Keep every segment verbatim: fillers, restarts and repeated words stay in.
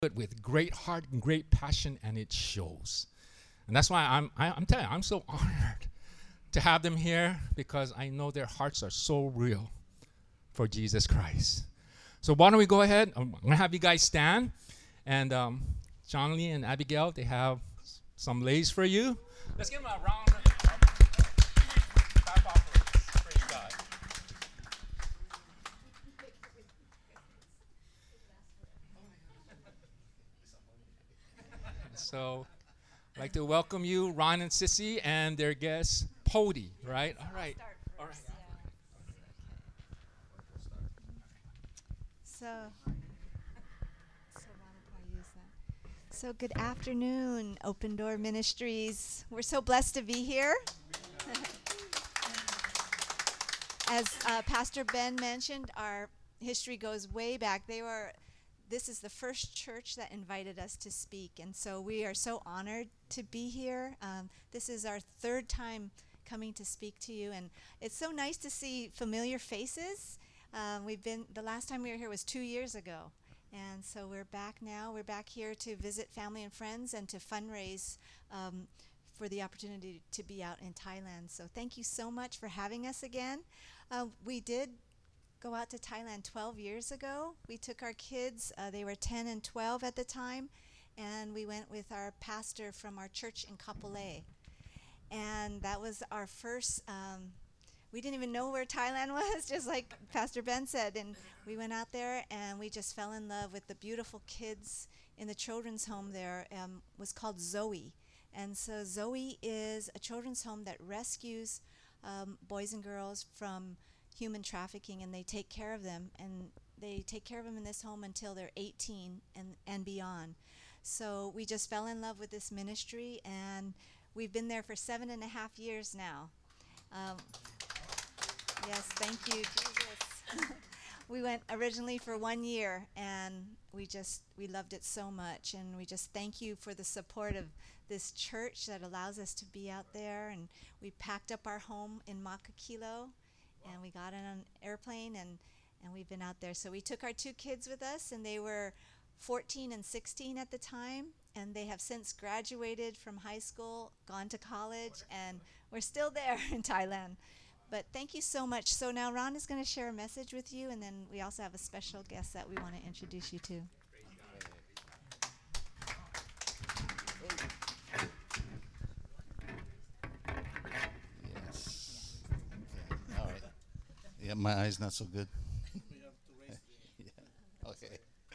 it with great heart and great passion, and it shows. And that's why I'm I, I'm telling you, I'm so honored to have them here because I know their hearts are so real for Jesus Christ. So why don't we go ahead? I'm gonna have you guys stand, and um, John Lee and Abigail, they have some lays for you. Let's give them a round of clap off. Praise God. So I'd like to welcome you, Ron and Sissy, and their guest, Pody, right? All right. All right. So, so why don't I use that? So good afternoon, Open Door Ministries. We're so blessed to be here. As uh, Pastor Ben mentioned, our history goes way back. They were, this is the first church that invited us to speak, and so we are so honored to be here. Um, this is our third time coming to speak to you, and it's so nice to see familiar faces. Um, we've been the last time we were here was two years ago, and so we're back now. We're back here to visit family and friends and to fundraise um, for the opportunity to be out in Thailand. So thank you so much for having us again. Uh, we did go out to Thailand twelve years ago. We took our kids, uh, they were ten and twelve at the time, and we went with our pastor from our church in Kapolei. And that was our first, um, we didn't even know where Thailand was, just like Pastor Ben said. And we went out there and we just fell in love with the beautiful kids in the children's home there. Um, was called Zoe. And so Zoe is a children's home that rescues um, boys and girls from human trafficking, and they take care of them, and they take care of them in this home until they're eighteen and, and beyond. So we just fell in love with this ministry, and we've been there for seven and a half years now. Um, yes, thank you, Jesus. We went originally for one year, and we just we loved it so much, and we just thank you for the support of this church that allows us to be out there. And we packed up our home in Makakilo, and we got in an airplane, and and we've been out there. So we took our two kids with us, and they were fourteen and sixteen at the time, and they have since graduated from high school, gone to college, and we're still there in Thailand. But thank you so much. So now Ron is going to share a message with you, and then we also have a special guest that we want to introduce you to. Yes. Okay. All right. Yeah, my eye's not so good. Yeah. Okay.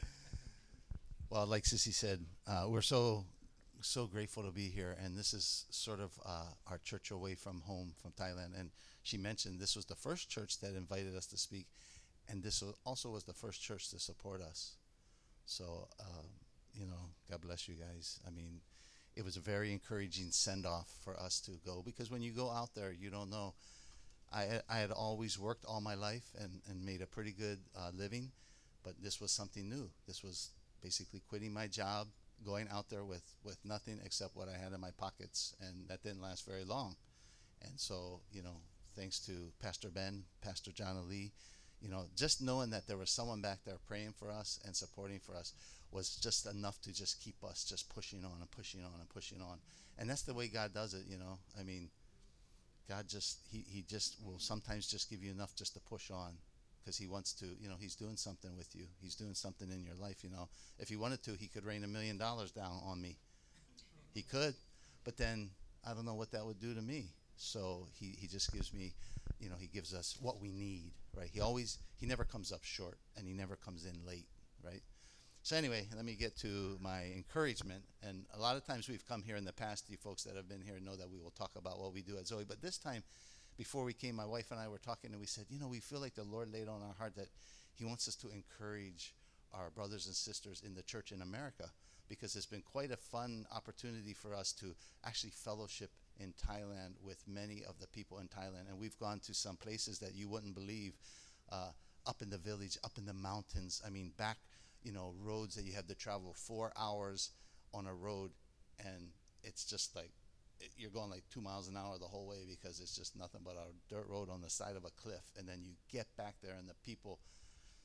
Well, like Sissy said, uh, we're so so grateful to be here, and this is sort of uh, our church away from home, from Thailand. And she mentioned this was the first church that invited us to speak, and this was also was the first church to support us. So, um, you know, God bless you guys. I mean, it was a very encouraging send off for us to go, because when you go out there, you don't know. I, I had always worked all my life and, and made a pretty good uh, living, but this was something new. This was basically quitting my job, going out there with, with nothing except what I had in my pockets, and that didn't last very long. And so, you know, thanks to Pastor Ben, Pastor John Ali, you know, just knowing that there was someone back there praying for us and supporting for us was just enough to just keep us just pushing on and pushing on and pushing on. And that's the way God does it, you know. I mean, God just, he, he just will sometimes just give you enough just to push on, because he wants to, you know, he's doing something with you. He's doing something in your life, you know. If he wanted to, he could rain a million dollars down on me. He could, but then I don't know what that would do to me. So he, he just gives me, you know, he gives us what we need, right? He always, he never comes up short, and he never comes in late, right? So anyway, let me get to my encouragement. And a lot of times we've come here in the past, you folks that have been here know that we will talk about what we do at Zoe. But this time, before we came, my wife and I were talking, and we said, you know, we feel like the Lord laid on our heart that he wants us to encourage our brothers and sisters in the church in America, because it's been quite a fun opportunity for us to actually fellowship in Thailand with many of the people in Thailand. And we've gone to some places that you wouldn't believe, uh, up in the village, up in the mountains. I mean, back, you know, roads that you have to travel four hours on a road, and it's just like, it, you're going like two miles an hour the whole way, because it's just nothing but a dirt road on the side of a cliff. And then you get back there, and the people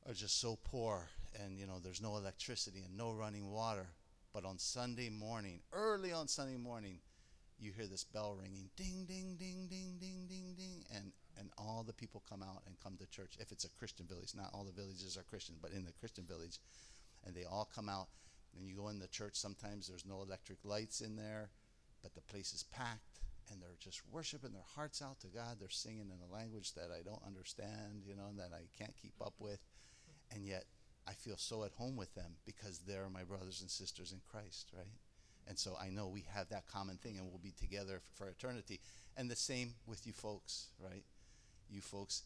are just so poor, and you know there's no electricity and no running water. But on Sunday morning, early on Sunday morning, you hear this bell ringing, ding, ding, ding, ding, ding, ding, ding, and and all the people come out and come to church. If it's a Christian village, not all the villages are Christian, but in the Christian village, and they all come out. And you go in the church, sometimes there's no electric lights in there, but the place is packed, and they're just worshiping their hearts out to God. They're singing in a language that I don't understand, you know, that I can't keep up with, and yet I feel so at home with them because they're my brothers and sisters in Christ, right? And so I know we have that common thing, and we'll be together for eternity. And the same with you folks, right? You folks,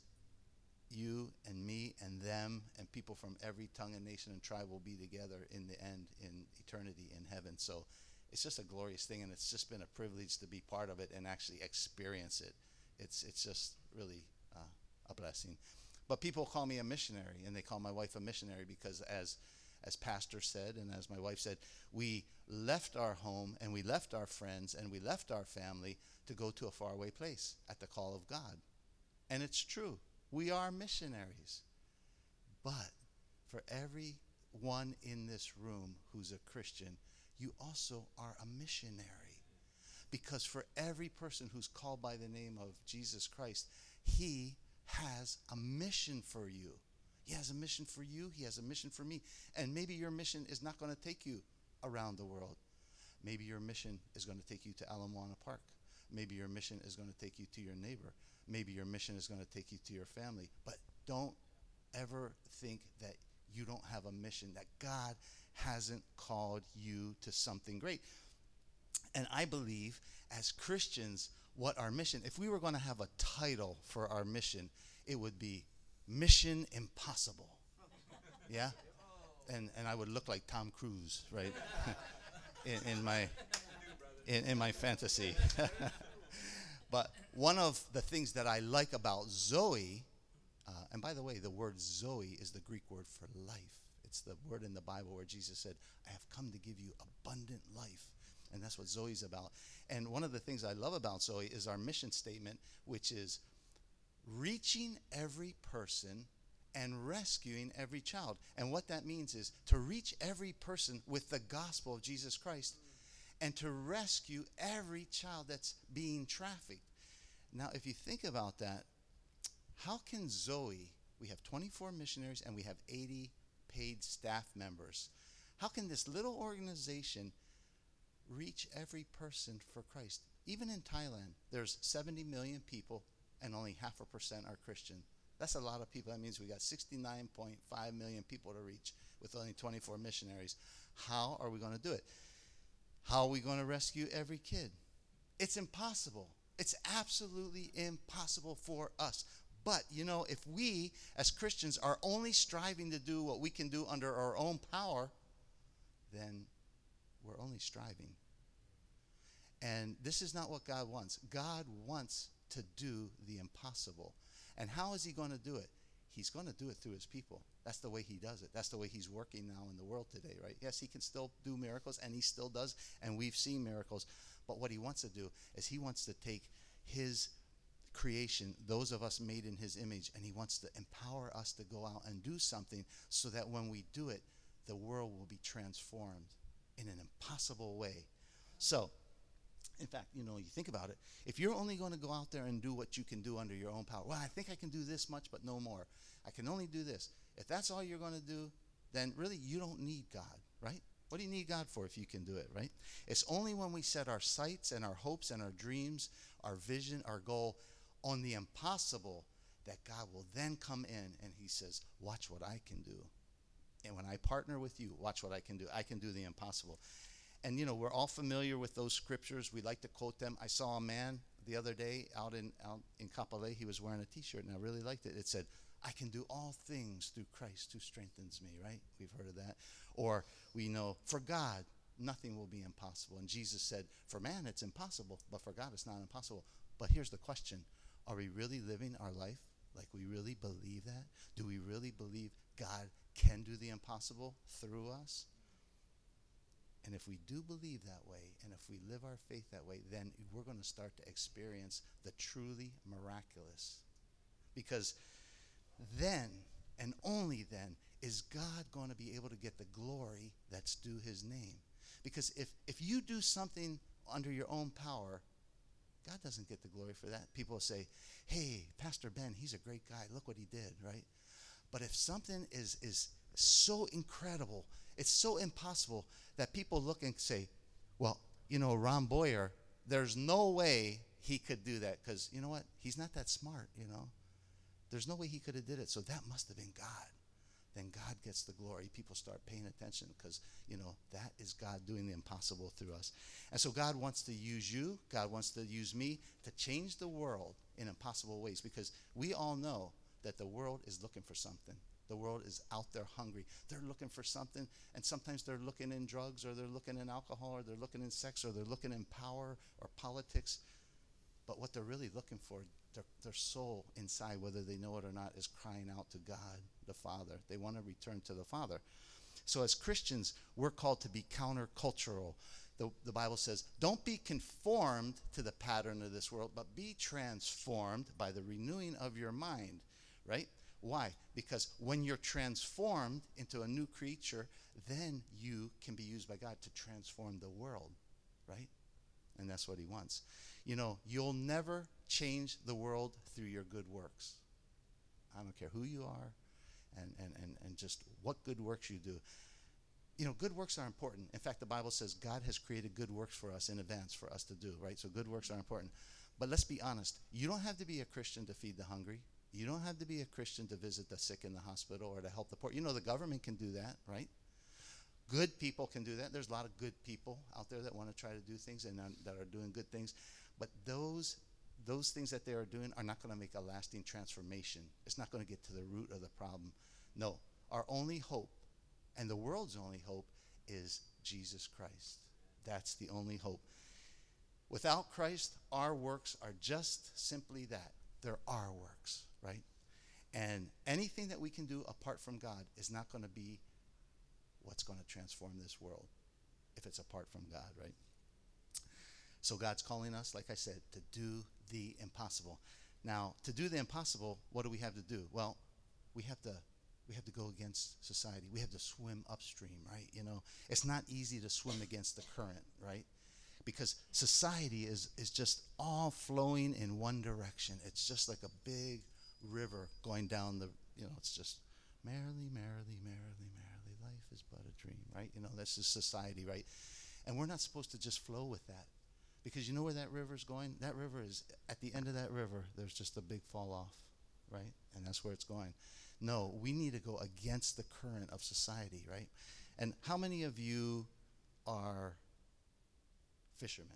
you and me and them and people from every tongue and nation and tribe will be together in the end, in eternity, in heaven. So it's just a glorious thing, and it's just been a privilege to be part of it and actually experience it. It's it's just really uh, a blessing. But people call me a missionary, and they call my wife a missionary because, as as Pastor said and as my wife said, we left our home and we left our friends and we left our family to go to a faraway place at the call of God. And it's true. We are missionaries. But for everyone in this room who's a Christian, you also are a missionary. Because for every person who's called by the name of Jesus Christ, he has a mission for you. He has a mission for you. He has a mission for me. And maybe your mission is not going to take you around the world. Maybe your mission is going to take you to Ala Moana Park. Maybe your mission is going to take you to your neighbor. Maybe your mission is going to take you to your family. But don't ever think that you don't have a mission, that God hasn't called you to something great. And I believe as Christians, what our mission, if we were going to have a title for our mission, it would be Mission Impossible. Yeah? And and I would look like Tom Cruise, right? in, in my in, in my fantasy. But one of the things that I like about Zoe, uh, and by the way, the word Zoe is the Greek word for life. It's the word in the Bible where Jesus said, I have come to give you abundant life. And that's what Zoe's about. And one of the things I love about Zoe is our mission statement, which is reaching every person and rescuing every child. And what that means is to reach every person with the gospel of Jesus Christ and to rescue every child that's being trafficked. Now, if you think about that, how can Zoe, we have twenty-four missionaries and we have eighty paid staff members. How can this little organization reach every person for Christ? Even in Thailand, there's seventy million people and only half a percent are Christian. That's a lot of people. That means we got sixty-nine point five million people to reach with only twenty-four missionaries. How are we going to do it? How are we going to rescue every kid? It's impossible. It's absolutely impossible for us. But, you know, if we as Christians are only striving to do what we can do under our own power, then we're only striving. And this is not what God wants. God wants to do the impossible. And how is he going to do it? He's going to do it through his people. That's the way he does it. That's the way he's working now in the world today, right? Yes, he can still do miracles, and he still does, and we've seen miracles. But what he wants to do is he wants to take his creation, those of us made in his image, and he wants to empower us to go out and do something so that when we do it, the world will be transformed in an impossible way. So, in fact, you know, you think about it. If you're only going to go out there and do what you can do under your own power, well, I think I can do this much, but no more. I can only do this. If that's all you're going to do, then really you don't need God, right? What do you need God for if you can do it, right? It's only when we set our sights and our hopes and our dreams, our vision, our goal on the impossible that God will then come in and he says, watch what I can do. And when I partner with you, watch what I can do. I can do the impossible. And, you know, we're all familiar with those scriptures. We like to quote them. I saw a man the other day out in out in Kapolei. He was wearing a T-shirt, and I really liked it. It said, I can do all things through Christ who strengthens me, right? We've heard of that. Or we know, for God, nothing will be impossible. And Jesus said, for man, it's impossible, but for God, it's not impossible. But here's the question. Are we really living our life like we really believe that? Do we really believe God can do the impossible through us? And if we do believe that way, and if we live our faith that way, then we're going to start to experience the truly miraculous. Because then, and only then is God going to be able to get the glory that's due his name. Because if, if you do something under your own power, God doesn't get the glory for that. People will say, hey, Pastor Ben, he's a great guy. Look what he did, right? But if something is, is so incredible, it's so impossible that people look and say, well, you know, Ron Boyer, there's no way he could do that because, you know what, he's not that smart, you know. There's no way he could have did it, so that must have been God. Then God gets the glory. People start paying attention because, you know, that is God doing the impossible through us. And so God wants to use you, God wants to use me to change the world in impossible ways, because we all know that the world is looking for something. The world is out there hungry. They're looking for something, and sometimes they're looking in drugs, or they're looking in alcohol, or they're looking in sex, or they're looking in power or politics. But what they're really looking for, their, their soul inside, whether they know it or not, is crying out to God, the Father. They want to return to the Father. So as Christians, we're called to be countercultural. The, the Bible says, don't be conformed to the pattern of this world, but be transformed by the renewing of your mind, right? Why? Because when you're transformed into a new creature, then you can be used by God to transform the world, right? And that's what he wants. You know, you'll never change the world through your good works. I don't care who you are and, and, and, and just what good works you do. You know, good works are important. In fact, the Bible says God has created good works for us in advance for us to do, right? So good works are important. But let's be honest. You don't have to be a Christian to feed the hungry. You don't have to be a Christian to visit the sick in the hospital or to help the poor. You know, the government can do that, right? Good people can do that. There's a lot of good people out there that want to try to do things and are, that are doing good things. But those those things that they are doing are not going to make a lasting transformation. It's not going to get to the root of the problem. No, our only hope, and the world's only hope, is Jesus Christ. That's the only hope. Without Christ, our works are just simply that. They're our works, right? And anything that we can do apart from God is not going to be what's going to transform this world if it's apart from God, right? So God's calling us, like I said, to do the impossible. Now, to do the impossible, what do we have to do? Well, we have to we have to go against society. We have to swim upstream, right? You know, it's not easy to swim against the current, right? Because society is is just all flowing in one direction. It's just like a big river going down the, you know, it's just merrily, merrily, merrily, merrily, life is but a dream, right? You know, that's just society, right? And we're not supposed to just flow with that. Because you know where that river is going? That river is, at the end of that river, there's just a big fall off, right? And that's where it's going. No, we need to go against the current of society, right? And how many of you are fishermen?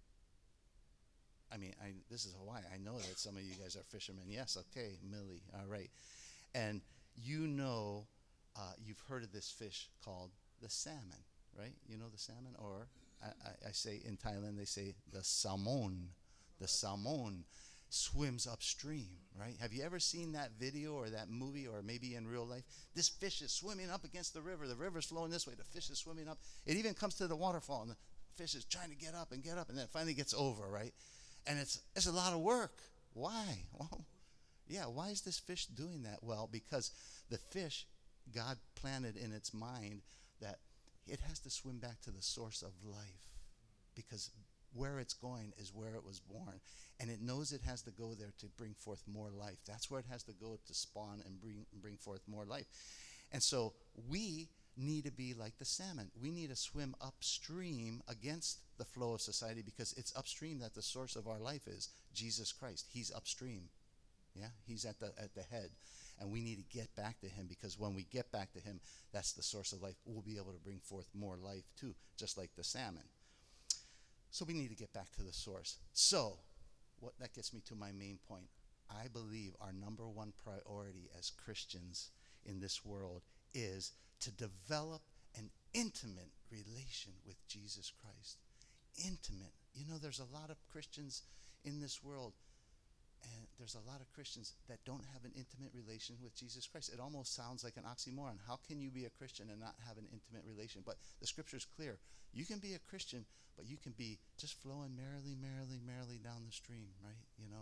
I mean, I, this is Hawaii. I know that some of you guys are fishermen. Yes, okay, Millie, all right. And you know, uh, you've heard of this fish called the salmon, right? You know the salmon? Or I, I, I say in Thailand, they say the salmon. The salmon swims upstream, right? Have you ever seen that video or that movie, or maybe in real life? This fish is swimming up against the river. The river's flowing this way. The fish is swimming up. It even comes to the waterfall, and the fish is trying to get up and get up, and then it finally gets over, right? And it's it's a lot of work. Why? Well, yeah, why is this fish doing that? Well, because the fish, God planted in its mind that it has to swim back to the source of life, because where it's going is where it was born. And it knows it has to go there to bring forth more life. That's where it has to go to spawn and bring, bring forth more life. And so we need to be like the salmon. We need to swim upstream against the flow of society, because it's upstream that the source of our life is. Jesus Christ. He's upstream. Yeah, he's at the at the head. And we need to get back to him, because when we get back to him, that's the source of life. We'll be able to bring forth more life too, just like the salmon. So we need to get back to the source. So what that gets me to my main point. I believe our number one priority as Christians in this world is to develop an intimate relation with Jesus Christ. Intimate. You know, there's a lot of Christians in this world, and there's a lot of Christians that don't have an intimate relation with Jesus Christ. It almost sounds like an oxymoron. How can you be a Christian and not have an intimate relation? But the scripture's clear. You can be a Christian, but you can be just flowing merrily, merrily, merrily down the stream, right? You know,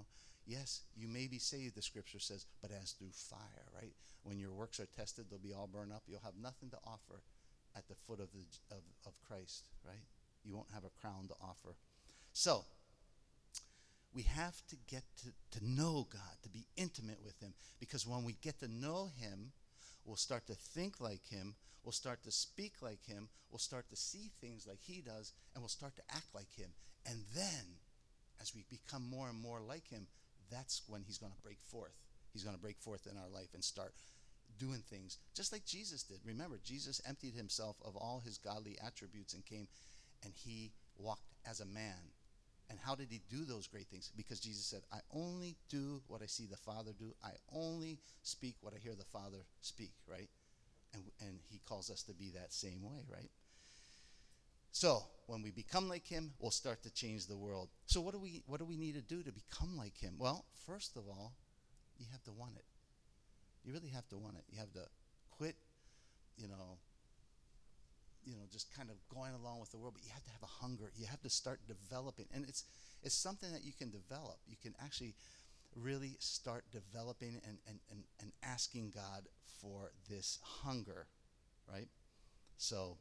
Yes, you may be saved, the scripture says, but as through fire, right? When your works are tested, they'll be all burned up. You'll have nothing to offer at the foot of the of, of Christ, right? You won't have a crown to offer. So, we have to get to, to know God, to be intimate with him, because when we get to know him, we'll start to think like him, we'll start to speak like him, we'll start to see things like he does, and we'll start to act like him. And then, as we become more and more like him, that's when he's going to break forth. He's going to break forth in our life and start doing things just like Jesus did. Remember, Jesus emptied himself of all his godly attributes and came, and he walked as a man. And how did he do those great things? Because Jesus said, I only do what I see the Father do. I only speak what I hear the Father speak, right? And, and he calls us to be that same way, right? So when we become like him, we'll start to change the world. So what do we what do we need to do to become like him? Well, first of all, you have to want it. You really have to want it. You have to quit, you know, you know, just kind of going along with the world, but you have to have a hunger. You have to start developing. And it's it's something that you can develop. You can actually really start developing and, and, and, and asking God for this hunger, right? So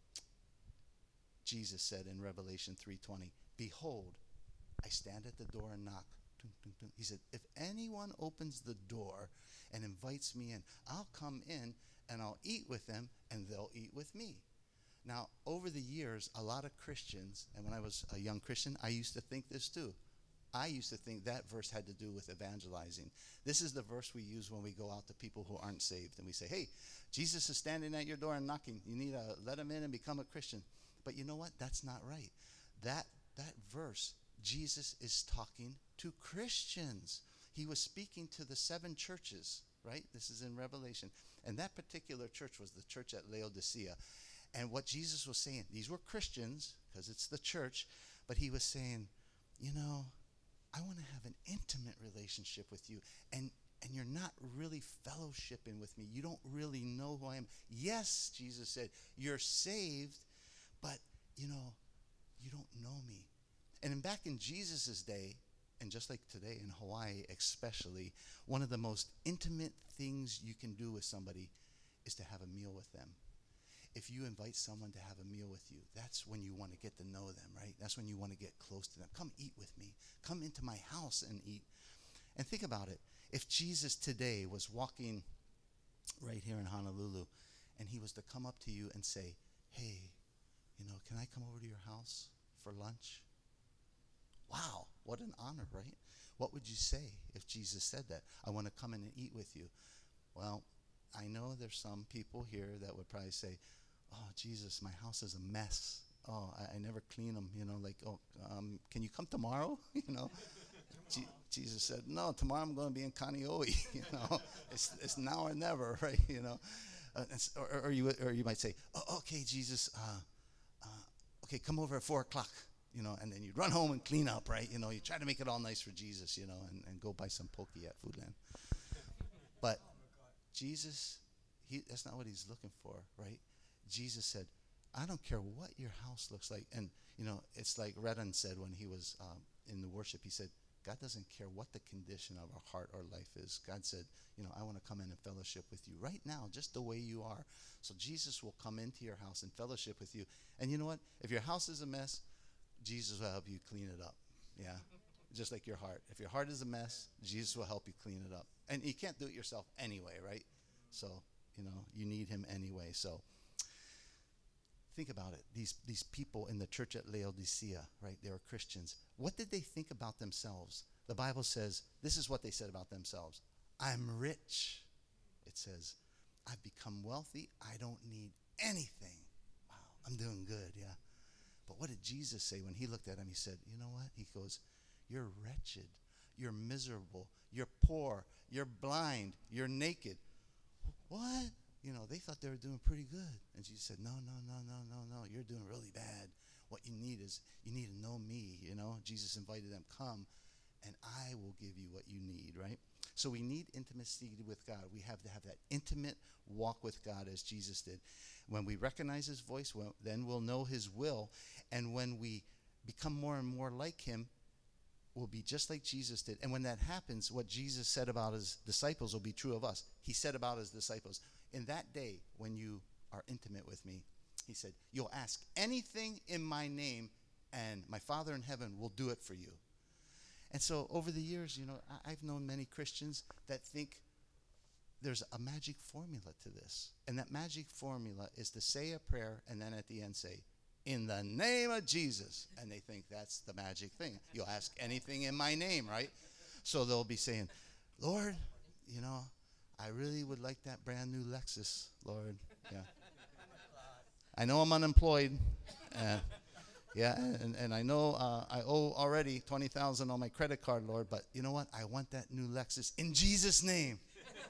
Jesus said in Revelation three twenty, behold, I stand at the door and knock. He said, if anyone opens the door and invites me in, I'll come in and I'll eat with them and they'll eat with me. Now, over the years, a lot of Christians, and when I was a young Christian, I used to think this too. I used to think that verse had to do with evangelizing. This is the verse we use when we go out to people who aren't saved. And we say, hey, Jesus is standing at your door and knocking. You need to let him in and become a Christian. But you know what? That's not right. That, that verse, Jesus is talking to Christians. He was speaking to the seven churches, right? This is in Revelation. And that particular church was the church at Laodicea. And what Jesus was saying, these were Christians, because it's the church, but he was saying, you know, I want to have an intimate relationship with you, and, and you're not really fellowshipping with me. You don't really know who I am. Yes, Jesus said, you're saved, but, you know, you don't know me. And in, back in Jesus' day, and just like today in Hawaii especially, one of the most intimate things you can do with somebody is to have a meal with them. If you invite someone to have a meal with you, that's when you want to get to know them, right? That's when you want to get close to them. Come eat with me. Come into my house and eat. And think about it. If Jesus today was walking right here in Honolulu and he was to come up to you and say, hey, you know, can I come over to your house for lunch? Wow, what an honor, right? What would you say if Jesus said that? I want to come in and eat with you. Well, I know there's some people here that would probably say, oh, Jesus, my house is a mess. Oh, I, I never clean them, you know, like, oh, um, can you come tomorrow? you know, G- Jesus said, no, tomorrow I'm going to be in Kaneohe, you know, it's, it's now or never, right, you know, uh, or, or, you, or you might say, oh, okay, Jesus, uh, uh, okay, come over at four o'clock, you know, and then you'd run home and clean up, right, you know, you try to make it all nice for Jesus, you know, and, and go buy some poke at Foodland. But Jesus, he, that's not what he's looking for, right? Jesus said, I don't care what your house looks like. And, you know, it's like Redden said when he was um, in the worship. He said, God doesn't care what the condition of our heart or life is. God said, you know, I want to come in and fellowship with you right now, just the way you are. So Jesus will come into your house and fellowship with you. And you know what? If your house is a mess, Jesus will help you clean it up. Yeah? Just like your heart. If your heart is a mess, Jesus will help you clean it up. And you can't do it yourself anyway, right? So, you know, you need him anyway. So think about it. These these people in the church at Laodicea, right? They were Christians. What did they think about themselves? The Bible says, this is what they said about themselves. I'm rich. It says, I've become wealthy. I don't need anything. Wow, I'm doing good, yeah. But what did Jesus say when he looked at him? He said, you know what? He goes, you're wretched. You're miserable. You're poor. You're blind. You're naked. What? You know, they thought they were doing pretty good. And Jesus said, no, no, no, no, no, no. You're doing really bad. What you need is, you need to know me, you know. Jesus invited them, come, and I will give you what you need, right? So we need intimacy with God. We have to have that intimate walk with God as Jesus did. When we recognize his voice, well, then we'll know his will. And when we become more and more like him, will be just like Jesus did. And when that happens, what Jesus said about his disciples will be true of us. He said about his disciples, in that day when you are intimate with me, he said, you'll ask anything in my name, and my Father in heaven will do it for you. And so over the years, you know, I, I've known many Christians that think there's a magic formula to this. And that magic formula is to say a prayer and then at the end say, in the name of Jesus. And they think that's the magic thing. You'll ask anything in my name, right? So they'll be saying, Lord, you know, I really would like that brand new Lexus, Lord. Yeah. I know I'm unemployed. Uh, yeah, and, and I know uh, I owe already twenty thousand dollars on my credit card, Lord. But you know what? I want that new Lexus in Jesus' name.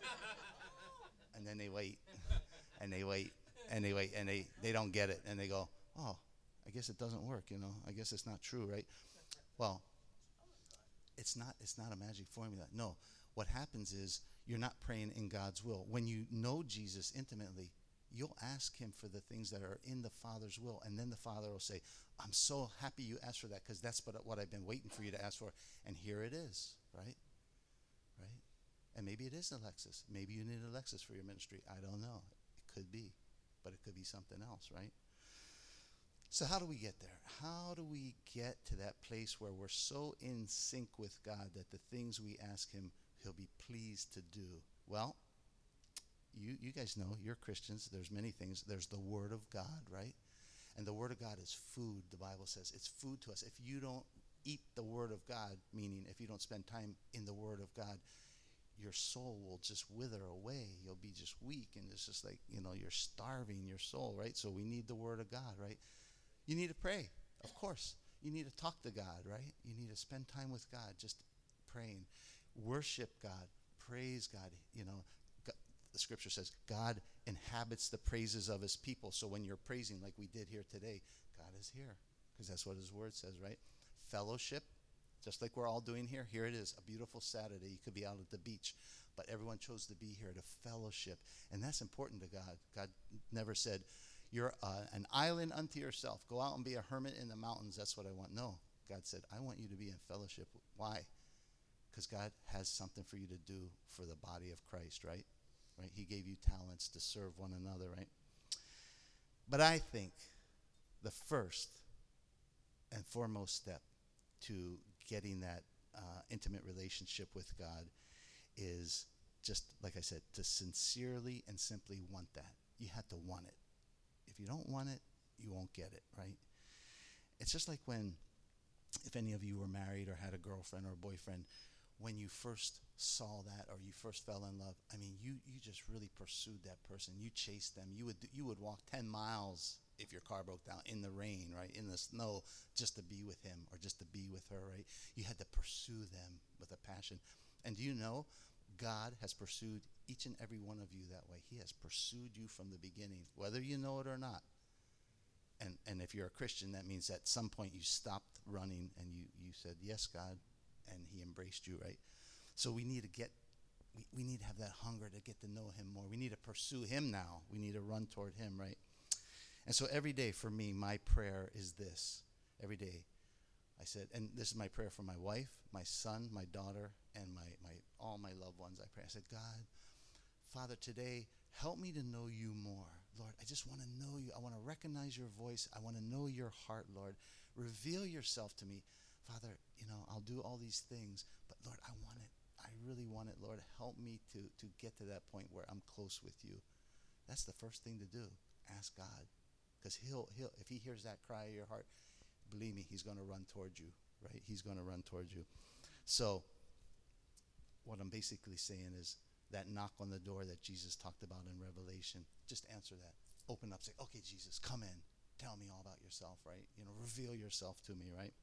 And then they wait, and they wait, and they wait, and they, they don't get it. And they go, oh, I guess it doesn't work, you know. I guess it's not true, right? Well, it's not it's not a magic formula. No. What happens is you're not praying in God's will. When you know Jesus intimately, you'll ask him for the things that are in the Father's will. And then the Father will say, I'm so happy you asked for that, because that's what, what I've been waiting for you to ask for. And here it is, right? Right? And maybe it is a Lexus. Maybe you need a Lexus for your ministry. I don't know. It could be. But it could be something else, right? So how do we get there? How do we get to that place where we're so in sync with God that the things we ask him, he'll be pleased to do? Well, you you guys know, you're Christians. There's many things. There's the Word of God, right? And the Word of God is food, the Bible says. It's food to us. If you don't eat the Word of God, meaning if you don't spend time in the Word of God, your soul will just wither away. You'll be just weak, and it's just like, you know, you're starving your soul, right? So we need the Word of God, right? You need to pray, of course. You need to talk to God, right? You need to spend time with God, just praying. Worship God. Praise God. You know, God, the scripture says God inhabits the praises of his people. So when you're praising like we did here today, God is here, because that's what his word says, right? Fellowship, just like we're all doing here. Here it is, a beautiful Saturday. You could be out at the beach, but everyone chose to be here to fellowship. And that's important to God. God never said, you're uh, an island unto yourself. Go out and be a hermit in the mountains. That's what I want. No, God said, I want you to be in fellowship. Why? Because God has something for you to do for the body of Christ, right? Right? He gave you talents to serve one another, right? But I think the first and foremost step to getting that uh, intimate relationship with God is just, like I said, to sincerely and simply want that. You have to want it. If you don't want it, you won't get it, right? It's just like when, if any of you were married or had a girlfriend or a boyfriend, when you first saw that or you first fell in love, I mean, you you just really pursued that person. You chased them. You would you would walk ten miles if your car broke down in the rain, right, in the snow, just to be with him or just to be with her, right? You had to pursue them with a passion. And do you know, God has pursued each and every one of you that way. He has pursued you from the beginning, whether you know it or not. And and if you're a Christian, that means at some point you stopped running and you, you said, yes, God, and he embraced you, right? So we need to get, we, we need to have that hunger to get to know him more. We need to pursue him now. We need to run toward him, right? And so every day for me, my prayer is this. Every day I said, and this is my prayer for my wife, my son, my daughter, and my, my all my loved ones. I pray. I said, God, Father, today, help me to know you more. Lord, I just want to know you. I want to recognize your voice. I want to know your heart, Lord. Reveal yourself to me. Father, you know, I'll do all these things, but Lord, I want it. I really want it, Lord. Help me to, to get to that point where I'm close with you. That's the first thing to do. Ask God. Because he'll, he'll, if he hears that cry of your heart, believe me, he's going to run towards you, right? He's going to run towards you. So what I'm basically saying is that knock on the door that Jesus talked about in Revelation, just answer that. Open up, say, okay, Jesus, come in. Tell me all about yourself, right? You know, reveal yourself to me, right?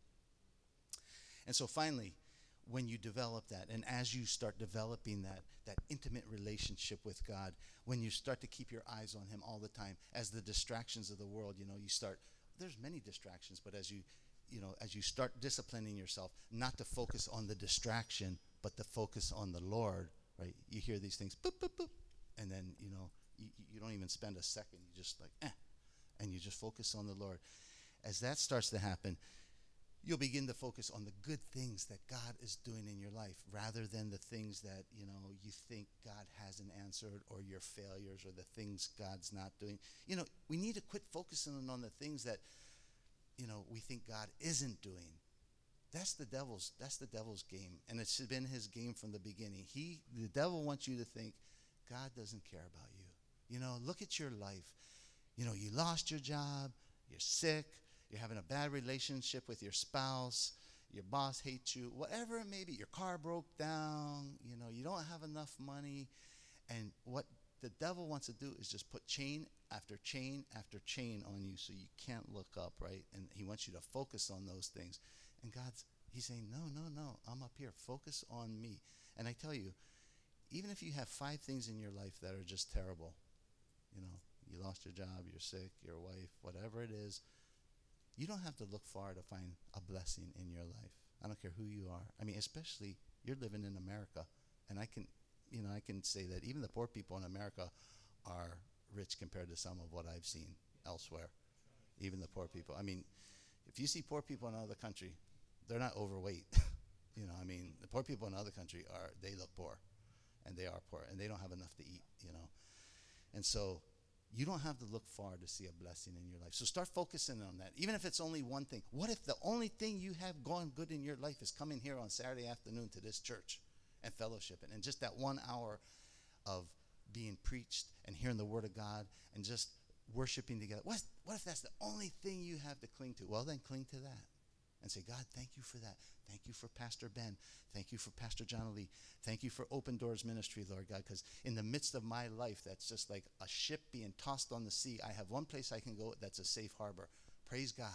And so finally, when you develop that, and as you start developing that, that intimate relationship with God, when you start to keep your eyes on him all the time, as the distractions of the world, you know, you start, there's many distractions, but as you, you know, as you start disciplining yourself, not to focus on the distraction, but to focus on the Lord, right? You hear these things, boop, boop, boop, and then, you know, you, you don't even spend a second. You just like, eh, and you just focus on the Lord. As that starts to happen, you'll begin to focus on the good things that God is doing in your life rather than the things that, you know, you think God hasn't answered, or your failures, or the things God's not doing. You know, we need to quit focusing on the things that, you know, we think God isn't doing. That's the devil's that's the devil's game, and it's been his game from the beginning. He the devil wants you to think God doesn't care about you. You know, look at your life. You know, you lost your job, you're sick, you're having a bad relationship with your spouse, your boss hates you, whatever it may be, your car broke down, you know, you don't have enough money. And what the devil wants to do is just put chain after chain after chain on you so you can't look up, right? And he wants you to focus on those things. And God's, he's saying, no, no, no, I'm up here. Focus on me. And I tell you, even if you have five things in your life that are just terrible, you know, you lost your job, you're sick, your wife, whatever it is, you don't have to look far to find a blessing in your life. I don't care who you are. I mean, especially you're living in America. And I can, you know, I can say that even the poor people in America are rich compared to some of what I've seen elsewhere. Even the poor people. I mean, if you see poor people in another country, they're not overweight. You know, I mean, the poor people in another country are, they look poor. And they are poor. And they don't have enough to eat, you know. And so you don't have to look far to see a blessing in your life. So start focusing on that. Even if it's only one thing. What if the only thing you have going good in your life is coming here on Saturday afternoon to this church and fellowshipping, and just that one hour of being preached and hearing the word of God and just worshiping together? What, what if that's the only thing you have to cling to? Well, then cling to that and say, God, thank you for that. Thank you for Pastor Ben. Thank you for Pastor John Lee. Thank you for Open Doors Ministry, Lord God, because in the midst of my life, that's just like a ship being tossed on the sea. I have one place I can go that's a safe harbor. Praise God.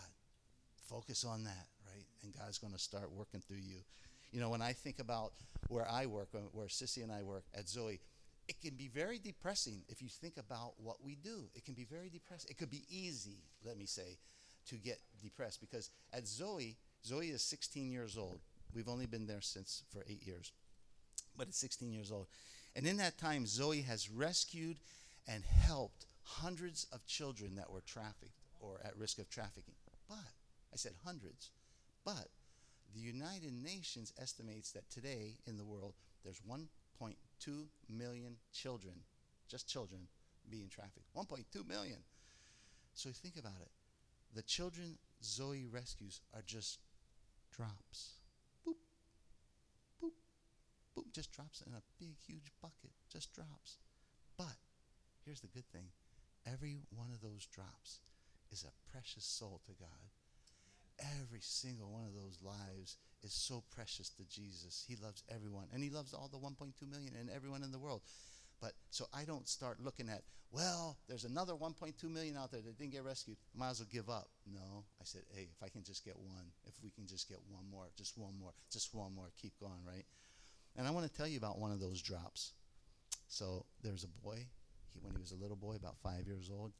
Focus on that, right? And God's going to start working through you. You know, when I think about where I work, where Sissy and I work at Zoe, it can be very depressing if you think about what we do. It can be very depressing. It could be easy, let me say, to get depressed, because at Zoe, Zoe is sixteen years old. We've only been there since for eight years, but it's sixteen years old. And in that time, Zoe has rescued and helped hundreds of children that were trafficked or at risk of trafficking. But, I said hundreds, but the United Nations estimates that today in the world, there's one point two million children, just children, being trafficked. one point two million. So think about it. The children Zoe rescues are just drops. Boop, boop, boop. Just drops in a big, huge bucket. Just drops. But here's the good thing. Every one of those drops is a precious soul to God. Every single one of those lives is so precious to Jesus. He loves everyone. And he loves all the one point two million and everyone in the world. But so I don't start looking at, well, there's another one point two million out there that didn't get rescued. Might as well give up. No. I said, hey, if I can just get one, if we can just get one more, just one more, just one more, keep going, right? And I want to tell you about one of those drops. So there's a boy, he, when he was a little boy, about five years old,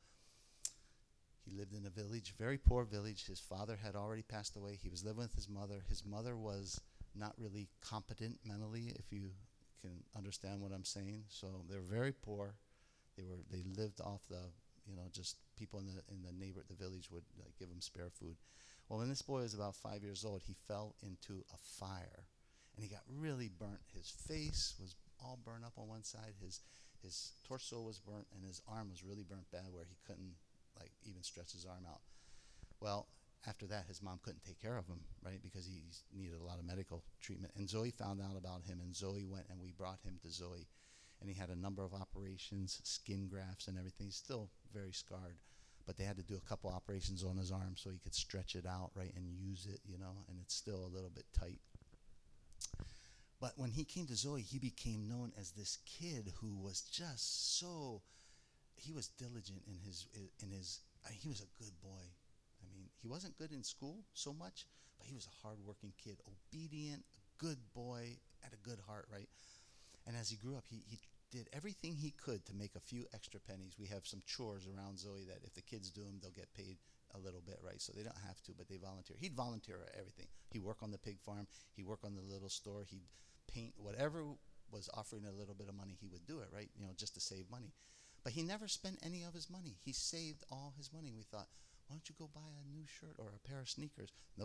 he lived in a village, very poor village. His father had already passed away. He was living with his mother. His mother was not really competent mentally, if you can understand what I'm saying. So they were very poor. They were they lived off the, you know, just people in the in the neighbor the village would like give him spare food. Well, when this boy was about five years old, he fell into a fire, and he got really burnt. His face was all burned up on one side. His his torso was burnt, and his arm was really burnt bad, where he couldn't like even stretch his arm out. Well, after that, his mom couldn't take care of him, right, because he needed a lot of medical treatment. And Zoe found out about him, and Zoe went, and we brought him to Zoe. And he had a number of operations, skin grafts and everything. He's still very scarred, but they had to do a couple operations on his arm so he could stretch it out, right, and use it, you know, and it's still a little bit tight. But when he came to Zoe, he became known as this kid who was just so, he was diligent in his, in his, I mean, he was a good boy. I mean, he wasn't good in school so much, but he was a hardworking kid, obedient, good boy, had a good heart, right? And as he grew up, he, he did everything he could to make a few extra pennies. We have some chores around Zoe that if the kids do them, they'll get paid a little bit, right? So they don't have to, but they volunteer. He'd volunteer at everything. He'd work on the pig farm. He'd work on the little store. He'd paint. Whatever was offering a little bit of money, he would do it, right? You know, just to save money. But he never spent any of his money. He saved all his money. We thought, why don't you go buy a new shirt or a pair of sneakers? Nope.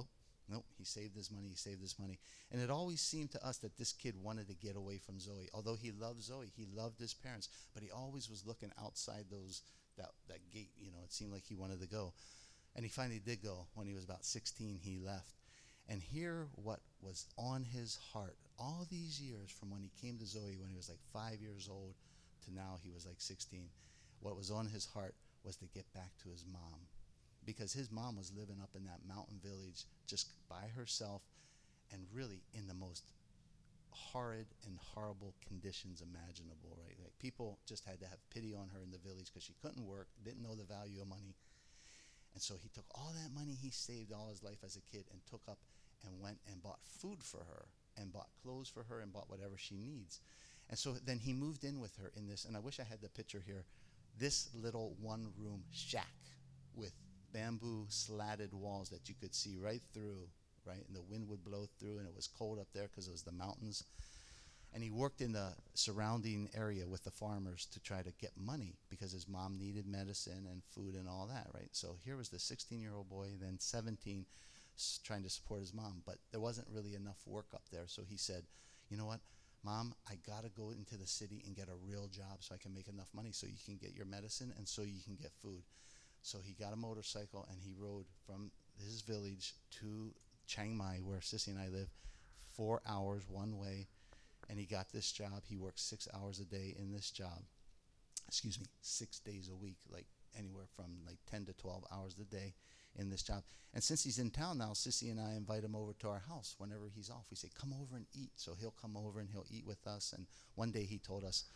Nope, he saved his money, he saved his money. And it always seemed to us that this kid wanted to get away from Zoe. Although he loved Zoe, he loved his parents, but he always was looking outside those that, that gate. You know, it seemed like he wanted to go. And he finally did go. When he was about sixteen, he left. And hear what was on his heart all these years, from when he came to Zoe when he was like five years old to now he was like sixteen. What was on his heart was to get back to his mom, because his mom was living up in that mountain village just by herself, and really in the most horrid and horrible conditions imaginable, right? Like, people just had to have pity on her in the village because she couldn't work, didn't know the value of money. And so he took all that money he saved all his life as a kid and took up and went and bought food for her and bought clothes for her and bought whatever she needs. And so then he moved in with her in this, and I wish I had the picture here, this little one-room shack with bamboo slatted walls that you could see right through, right? And the wind would blow through, and it was cold up there because it was the mountains. And he worked in the surrounding area with the farmers to try to get money because his mom needed medicine and food and all that, right? So here was the sixteen-year-old boy, then seventeen, s- trying to support his mom. But there wasn't really enough work up there. So he said, you know what, Mom, I got to go into the city and get a real job so I can make enough money so you can get your medicine and so you can get food. So he got a motorcycle and he rode from his village to Chiang Mai, where Sissy and I live, four hours one way. And he got this job. He worked six hours a day in this job. Excuse me, six days a week, like anywhere from like ten to twelve hours a day in this job. And since he's in town now, Sissy and I invite him over to our house whenever he's off. We say, come over and eat. So he'll come over and he'll eat with us. And one day he told us,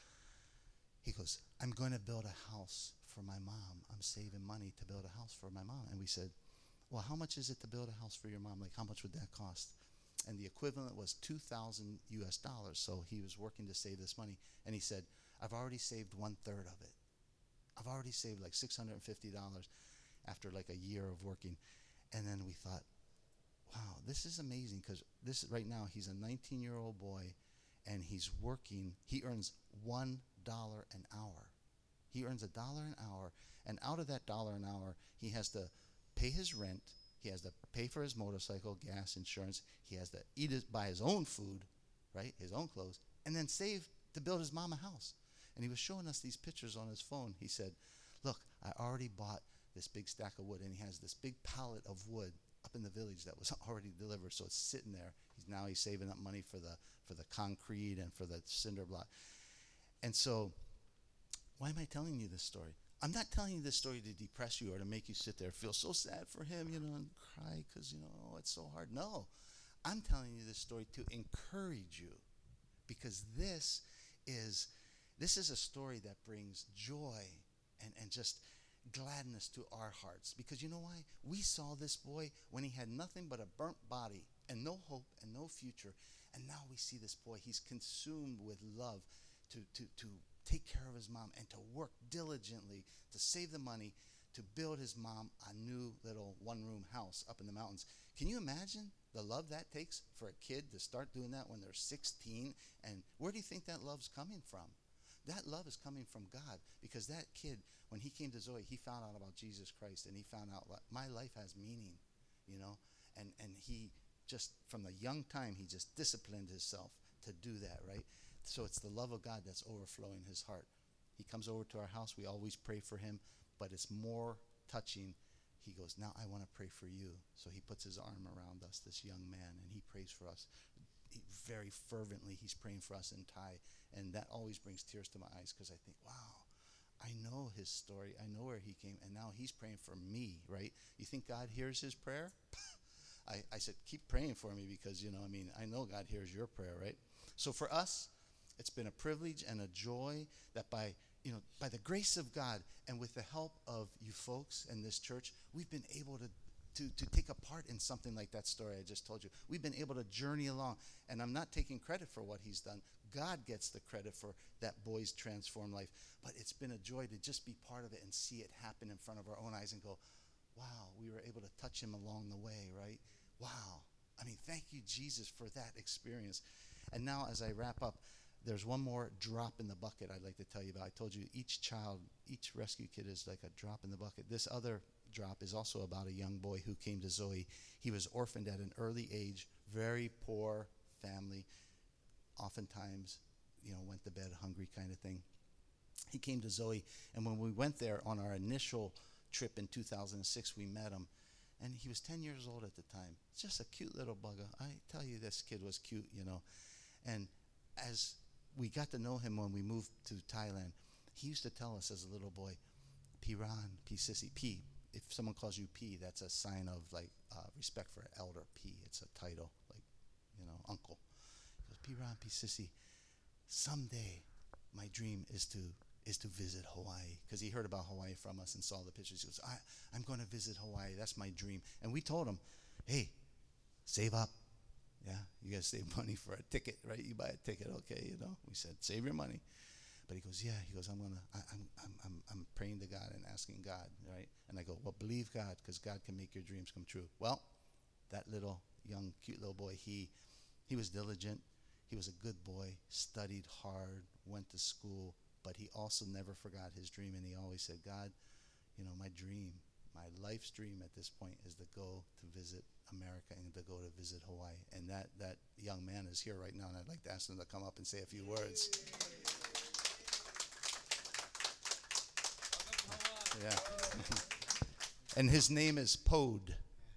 he goes, I'm going to build a house for my mom. I'm saving money to build a house for my mom. And we said, well, how much is it to build a house for your mom? Like, how much would that cost? And the equivalent was two thousand U S dollars. So he was working to save this money. And he said, I've already saved one third of it. I've already saved like six hundred fifty dollars after like a year of working. And then we thought, wow, this is amazing, because this right now he's a nineteen-year-old boy and he's working. He earns one dollar an hour. He earns a dollar an hour. And out of that dollar an hour, he has to pay his rent. He has to pay for his motorcycle, gas, insurance. He has to eat his, buy his own food, right, his own clothes, and then save to build his mom a house. And he was showing us these pictures on his phone. He said, look, I already bought this big stack of wood, and he has this big pallet of wood up in the village that was already delivered, so it's sitting there. He's now he's saving up money for the for the concrete and for the cinder block. And so, why am I telling you this story? I'm not telling you this story to depress you or to make you sit there, feel so sad for him, you know, and cry because, you know, oh, it's so hard. No, I'm telling you this story to encourage you, because this is this is a story that brings joy and, and just gladness to our hearts. Because you know why? We saw this boy when he had nothing but a burnt body and no hope and no future. And now we see this boy. He's consumed with love to, to, to take care of his mom and to work diligently to save the money to build his mom a new little one-room house up in the mountains. Can you imagine the love that takes for a kid to start doing that when they're sixteen? And where do you think that love's coming from? That love is coming from God, because that kid, when he came to Zoe, he found out about Jesus Christ, and he found out, like, my life has meaning, you know, and, and he just, from the young time, he just disciplined himself to do that, right? So it's the love of God that's overflowing his heart. He comes over to our house. We always pray for him, but it's more touching. He goes, now I want to pray for you. So he puts his arm around us, this young man, and he prays for us. He, very fervently, he's praying for us in Thai, and that always brings tears to my eyes, because I think, wow, I know his story. I know where he came, and now he's praying for me, right? You think God hears his prayer? I, I said, keep praying for me, because, you know, I mean, I know God hears your prayer, right? So for us, it's been a privilege and a joy that by, you know, by the grace of God and with the help of you folks in this church, we've been able to To, to take a part in something like that story I just told you. We've been able to journey along, and I'm not taking credit for what he's done. God gets the credit for that boy's transformed life, but it's been a joy to just be part of it and see it happen in front of our own eyes and go, wow, we were able to touch him along the way, right? Wow. I mean, thank you, Jesus, for that experience. And now as I wrap up, there's one more drop in the bucket I'd like to tell you about. I told you each child, each rescue kid is like a drop in the bucket. This other drop is also about a young boy who came to Zoe. He was orphaned at an early age, very poor family, oftentimes, you know, went to bed hungry kind of thing. He came to Zoe, and when we went there on our initial trip in two thousand six, we met him, and he was ten years old at the time. Just a cute little bugger. I tell you, this kid was cute, you know. And as we got to know him when we moved to Thailand, he used to tell us as a little boy, Piran, P Sissy, P. If someone calls you P, that's a sign of like uh, respect for an elder. P, it's a title, like, you know, uncle. He goes, Piran, P Sissy, someday my dream is to is to visit Hawaii, because he heard about Hawaii from us and saw the pictures. He goes, I, I'm going to visit Hawaii. That's my dream. And we told him, hey, save up. Yeah, you got to save money for a ticket, right? You buy a ticket, okay, you know. We said, save your money. But he goes, yeah. He goes, I'm gonna, I, I'm, I'm, I'm, I'm praying to God and asking God, right? And I go, well, believe God, because God can make your dreams come true. Well, that little young, cute little boy, he, he was diligent. He was a good boy, studied hard, went to school, but he also never forgot his dream. And he always said, God, you know, my dream, my life's dream at this point is to go to visit America and to go to visit Hawaii. And that, that young man is here right now, and I'd like to ask him to come up and say a few words. Yeah. And his name is Pod.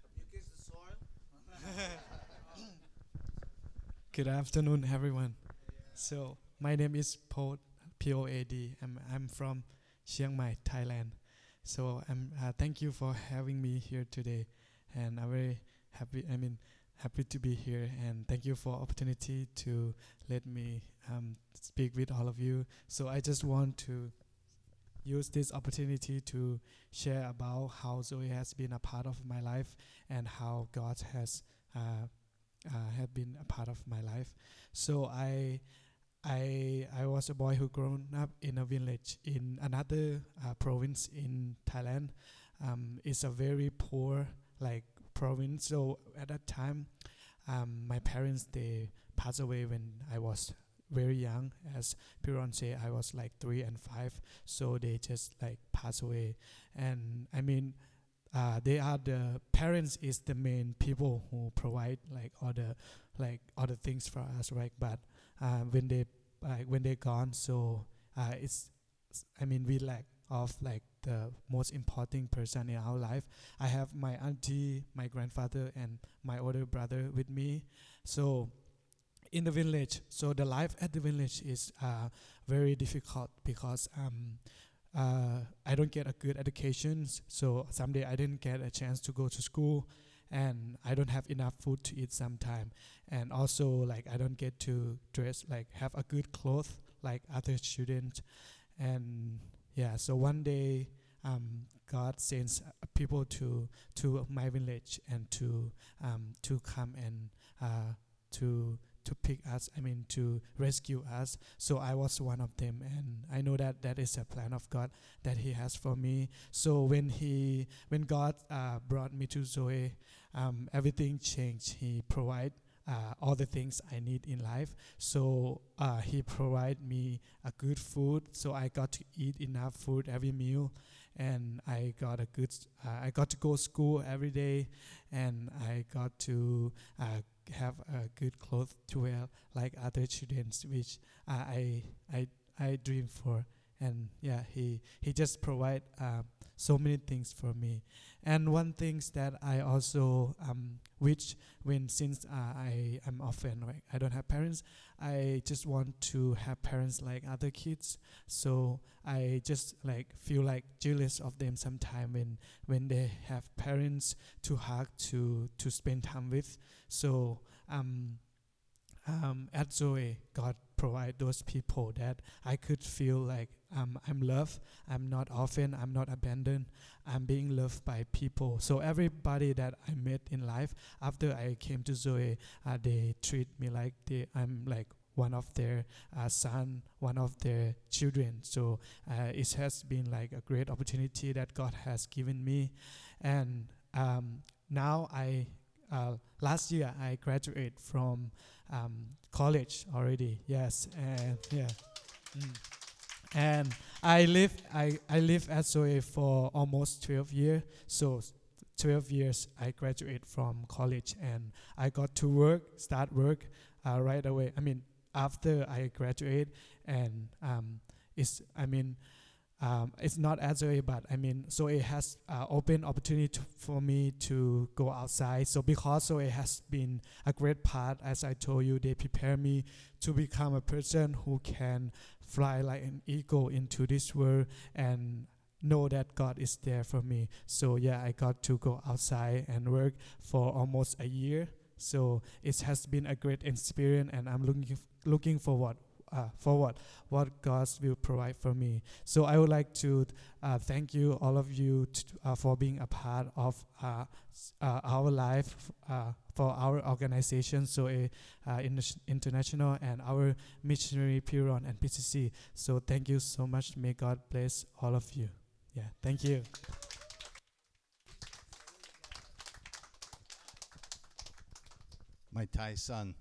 Good afternoon, everyone. So my name is Pod, P O A D. I'm, I'm from Chiang Mai, Thailand. So I'm uh, thank you for having me here today, and I'm very happy. I mean, happy to be here, and thank you for opportunity to let me um, speak with all of you. So I just want to use this opportunity to share about how Zoe has been a part of my life and how God has uh, uh, have been a part of my life. So I, I, I was a boy who grown up in a village in another uh, province in Thailand. Um, it's a very poor like province. So at that time, um, my parents they passed away when I was very young. As Piran say, I was like three and five, so they just like passed away. And I mean, uh, they are the parents is the main people who provide like all the like all the things for us, right? But uh, when they like when they're gone, so uh, it's I mean we lack of like the most important person in our life. I have my auntie, my grandfather, and my older brother with me. So in the village, so the life at the village is uh, very difficult because um, uh, I don't get a good education. So someday I didn't get a chance to go to school, and I don't have enough food to eat sometime. And also like I don't get to dress like have a good clothes like other students. And yeah, so one day um, God sends uh, people to to my village and to um, to come and uh, to to pick us, I mean to rescue us. So I was one of them, and I know that that is a plan of God that He has for me. So when He, when God uh, brought me to Zoe, um, everything changed. He provide uh, all the things I need in life. So uh, He provide me a good food, so I got to eat enough food every meal, and I got a good, uh, I got to go to school every day, and I got to uh, have a good clothes to wear like other students, which uh, I I I dream for. And yeah, he he just provide uh, so many things for me. And one things that I also um which when since uh, I am orphan, right, I don't have parents, I just want to have parents like other kids. So I just like feel like jealous of them sometime when when they have parents to hug, to to spend time with. So um um at Zoe, God provide those people that I could feel like um, I'm loved, I'm not orphaned, I'm not abandoned, I'm being loved by people. So everybody that I met in life after I came to Zoe, uh, they treat me like they, I'm like one of their uh, son, one of their children. So uh, it has been like a great opportunity that God has given me. And um, now I, uh, last year I graduated from um, college already, yes, and yeah. Mm. And I live I, I live at Soe for almost twelve years. So twelve years I graduate from college and I got to work, start work uh, right away. I mean after I graduate and um, it's I mean um, it's not as Soe, but I mean Soe has uh, open opportunity to, for me to go outside. So because Soe has been a great part, as I told you, they prepare me to become a person who can fly like an eagle into this world and know that God is there for me. So yeah, I got to go outside and work for almost a year. So it has been a great experience, and I'm looking f- looking forward uh, forward what God will provide for me. So I would like to uh, thank you, all of you, t- uh, for being a part of uh, s- uh, our life, uh, for our organization, so a uh, in- international, and our missionary Piron and P C C. So thank you so much. May God bless all of you. Yeah, thank you. My Thai son.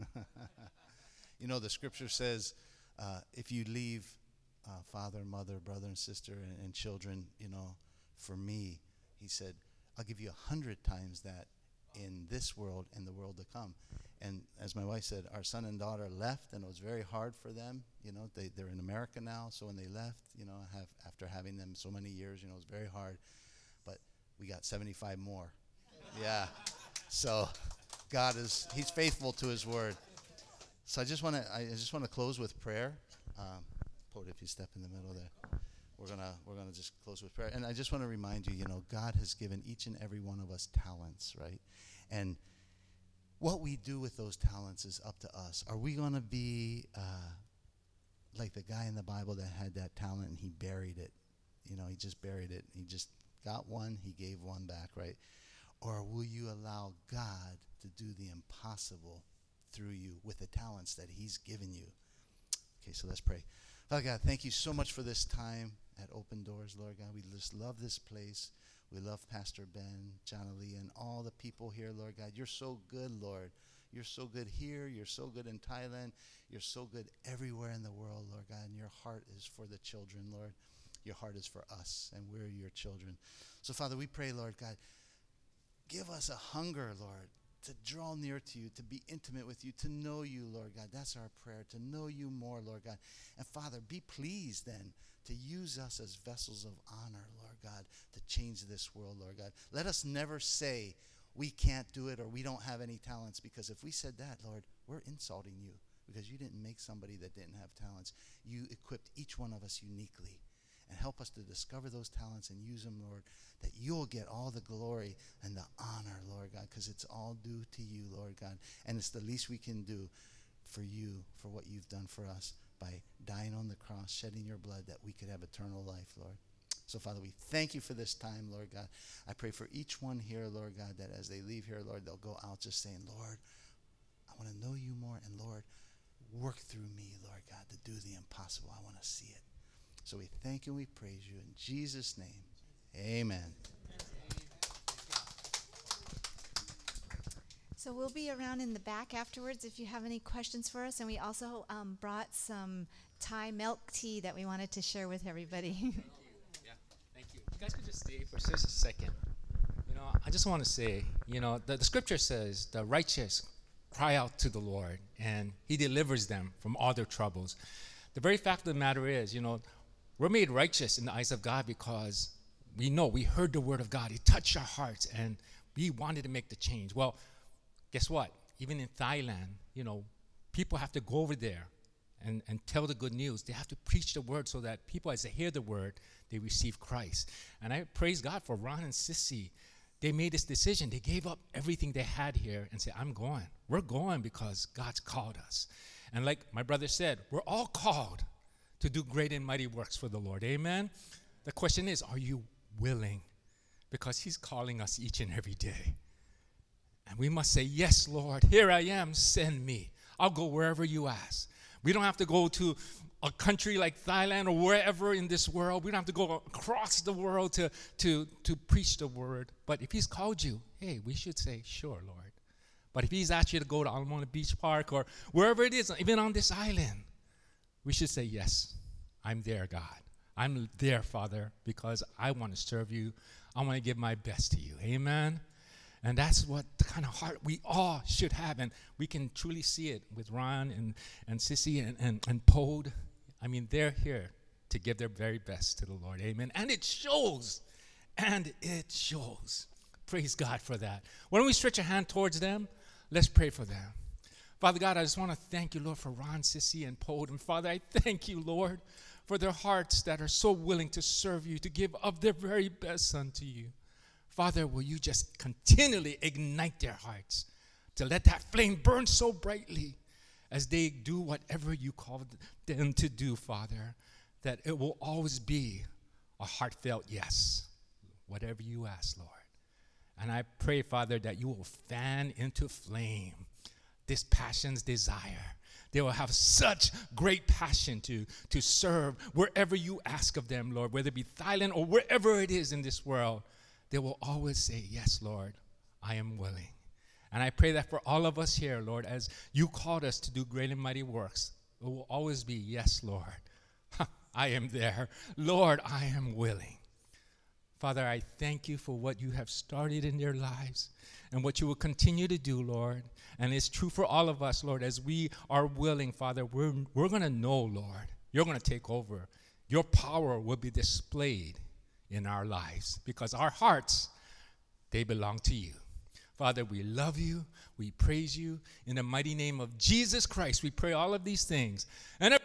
You know, the scripture says, uh, if you leave uh, father, mother, brother, and sister, and, and children, you know, for me, he said, I'll give you a hundred times that in this world and the world to come. And as my wife said, our son and daughter left, and it was very hard for them. You know, they, they're in America now, so when they left, you know, have after having them so many years, you know, it was very hard. But we got seventy-five more. Yeah. So God is, he's faithful to his word. So I just want to I just want to close with prayer. Um, Pote, if you step in the middle there, we're gonna we're gonna just close with prayer. And I just want to remind you, you know, God has given each and every one of us talents, right? And what we do with those talents is up to us. Are we gonna be uh, like the guy in the Bible that had that talent and he buried it? You know, he just buried it. He just got one, he gave one back, right? Or will you allow God to do the impossible through you with the talents that he's given you? Okay, so let's pray. Father God, thank you so much for this time at Open Doors, Lord God. We just love this place. We love Pastor Ben, John Ali, and all the people here, Lord God. You're so good, Lord. You're so good here. You're so good in Thailand. You're so good everywhere in the world, Lord God. And your heart is for the children, Lord. Your heart is for us, and we're your children. So, Father, we pray, Lord God, give us a hunger, Lord, to draw near to you, to be intimate with you, to know you, Lord God. That's our prayer, to know you more, Lord God. And Father, be pleased then to use us as vessels of honor, Lord God, to change this world, Lord God. Let us never say we can't do it or we don't have any talents, because if we said that, Lord, we're insulting you, because you didn't make somebody that didn't have talents. You equipped each one of us uniquely. And help us to discover those talents and use them, Lord, that you'll get all the glory and the honor, Lord God, because it's all due to you, Lord God. And it's the least we can do for you, for what you've done for us by dying on the cross, shedding your blood, that we could have eternal life, Lord. So, Father, we thank you for this time, Lord God. I pray for each one here, Lord God, that as they leave here, Lord, they'll go out just saying, Lord, I want to know you more, and Lord, work through me, Lord God, to do the impossible. I want to see it. So we thank you and we praise you in Jesus' name. Amen. So we'll be around in the back afterwards if you have any questions for us. And we also um, brought some Thai milk tea that we wanted to share with everybody. Thank you. Yeah, thank you. You guys could just stay for just a second. You know, I just want to say, you know, the, the scripture says the righteous cry out to the Lord and he delivers them from all their troubles. The very fact of the matter is, you know, we're made righteous in the eyes of God because we know, we heard the word of God. It touched our hearts and we wanted to make the change. Well, guess what? Even in Thailand, you know, people have to go over there and, and tell the good news. They have to preach the word so that people, as they hear the word, they receive Christ. And I praise God for Ron and Sissy. They made this decision. They gave up everything they had here and said, I'm going. We're going because God's called us. And like my brother said, we're all called to do great and mighty works for the Lord. Amen? The question is, are you willing? Because he's calling us each and every day. And we must say, yes, Lord, here I am, send me. I'll go wherever you ask. We don't have to go to a country like Thailand or wherever in this world. We don't have to go across the world to, to, to preach the word. But if he's called you, hey, we should say, sure, Lord. But if he's asked you to go to Alamona Beach Park or wherever it is, even on this island, we should say, yes, I'm there, God. I'm there, Father, because I want to serve you. I want to give my best to you. Amen. And that's what the kind of heart we all should have. And we can truly see it with Ron and, and Sissy and, and, and Pod. I mean, they're here to give their very best to the Lord. Amen. And it shows. And it shows. Praise God for that. Why don't we stretch a hand towards them? Let's pray for them. Father God, I just want to thank you, Lord, for Ron, Sissy, and Pod. And Father, I thank you, Lord, for their hearts that are so willing to serve you, to give of their very best unto you. Father, will you just continually ignite their hearts to let that flame burn so brightly as they do whatever you call them to do, Father, that it will always be a heartfelt yes, whatever you ask, Lord. And I pray, Father, that you will fan into flame this passion's desire. They will have such great passion to, to serve wherever you ask of them, Lord, whether it be Thailand or wherever it is in this world. They will always say, yes, Lord, I am willing. And I pray that for all of us here, Lord, as you called us to do great and mighty works, it will always be, yes, Lord, I am there. Lord, I am willing. Father, I thank you for what you have started in their lives and what you will continue to do, Lord. And it's true for all of us, Lord, as we are willing, Father, we're, we're going to know, Lord, you're going to take over. Your power will be displayed in our lives because our hearts, they belong to you. Father, we love you. We praise you. In the mighty name of Jesus Christ, we pray all of these things. And